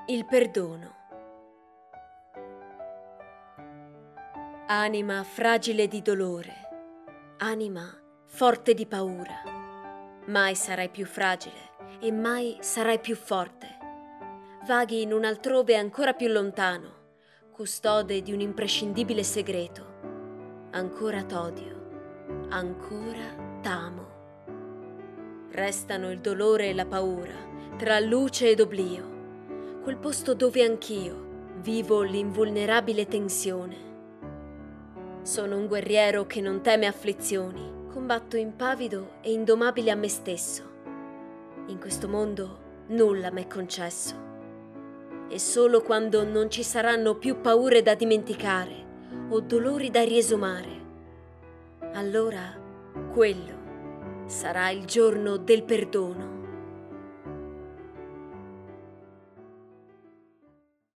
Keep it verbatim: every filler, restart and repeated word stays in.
Il perdono. Anima fragile di dolore, anima forte di paura, mai sarai più fragile e mai sarai più forte. Vaghi in un altrove ancora più lontano, custode di un imprescindibile segreto. Ancora t'odio, ancora t'amo. Restano il dolore e la paura, tra luce ed oblio, quel posto dove anch'io vivo l'invulnerabile tensione. Sono un guerriero che non teme afflizioni, combatto impavido e indomabile a me stesso. In questo mondo nulla m'è concesso. E solo quando non ci saranno più paure da dimenticare o dolori da riesumare, allora quello sarà il giorno del perdono.